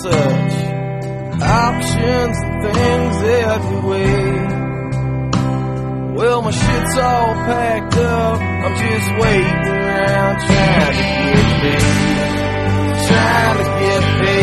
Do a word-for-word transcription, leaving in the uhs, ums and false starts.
such options and things every way. Well, my shit's all packed up, I'm just waiting around trying to get paid, trying to get paid.